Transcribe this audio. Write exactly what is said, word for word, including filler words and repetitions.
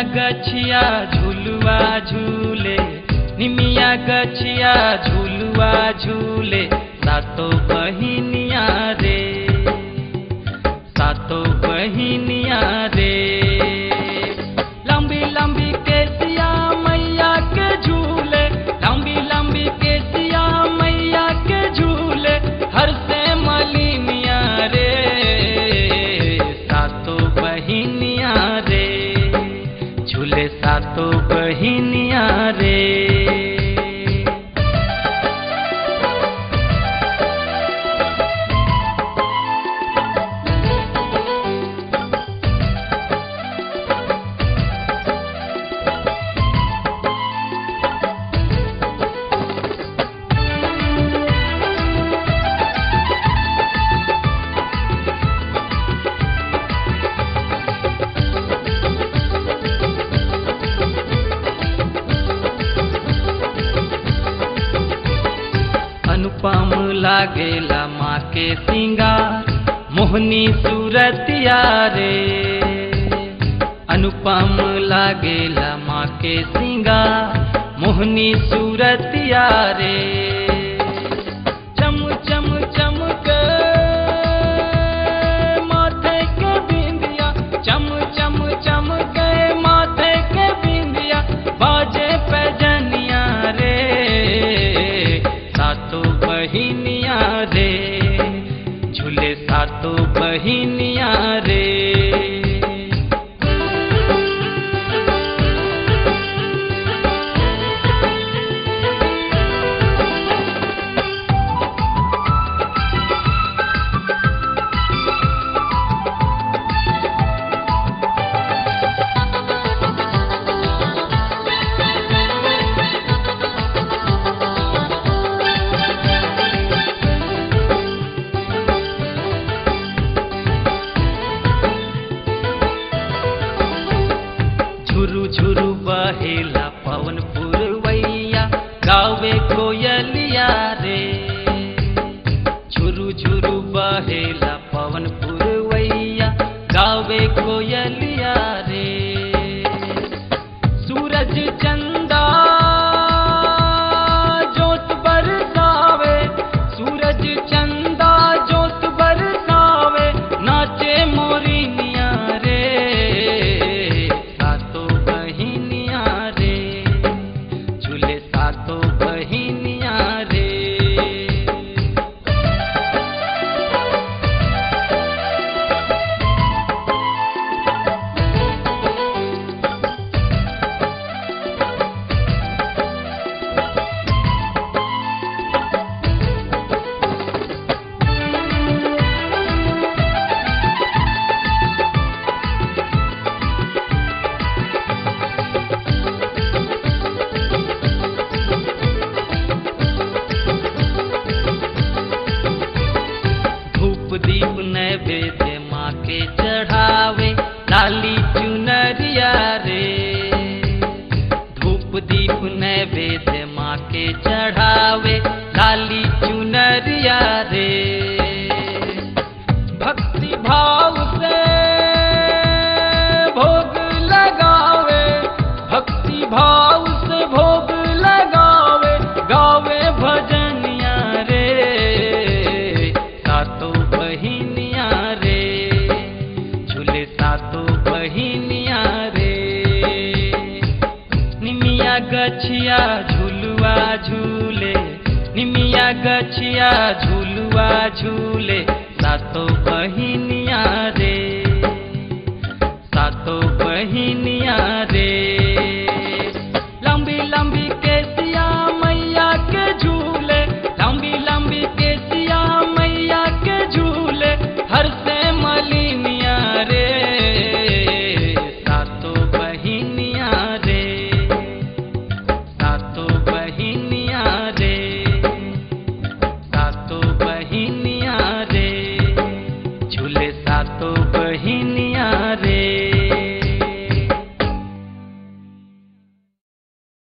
गछिया झुलुआ झूले, निमिया गछिया झुलुआ झूले, सातो बहिनिया रे, सातो बहिनिया रे। लंबी लंबी केसिया मैया के झूले, लंबी लंबी केसिया मैया के झूले, हर से मलिनिया रे, सातो बहिनिया रे, झूले सातो बहिनिया रे। अनुपम लागेला माँ के सिंगार, मोहनी सूरतिया रे, अनुपम लागेला माँ के सिंगार, मोहनी सूरतिया रे। चम चम चमके माथे के बिंदिया, चम चम चमके माथे के बिंदिया, बाजे पैजनिया रे, सातो बहिनिया रे, झूले सातो बहिनिया रे। झुरु झुरु बहेला पवन पुरवैया, गावे कोयलिया रे, झुरु झुरु बहेला पवन पुरवैया, गावे कोयलिया रे। सूरज चंदा जोत बरसावे, सूरज चंदा जोत बरसावे, नाचे मोरिनिया रे, सातो बहिनिया रे, झूले सातो बहिनिया रे। दीप नैवेद्य माँ के चढ़ावे, लाली चुनरिया रे, धूप दीप नैवेद्य माँ के चढ़ावे, लाली चुनरिया रे। भक्ति भाव से भोग लगावे, भक्ति भाव से भोग लगावे, गावे भजनिया रे, सातो बहिनिया रे, झूले सातो बहिनिया रे। निमिया गछिया झुलुआ झूले, निमिया गछिया झुलुआ झूले, सातो बहिनिया रे, सातो बहिनिया रे।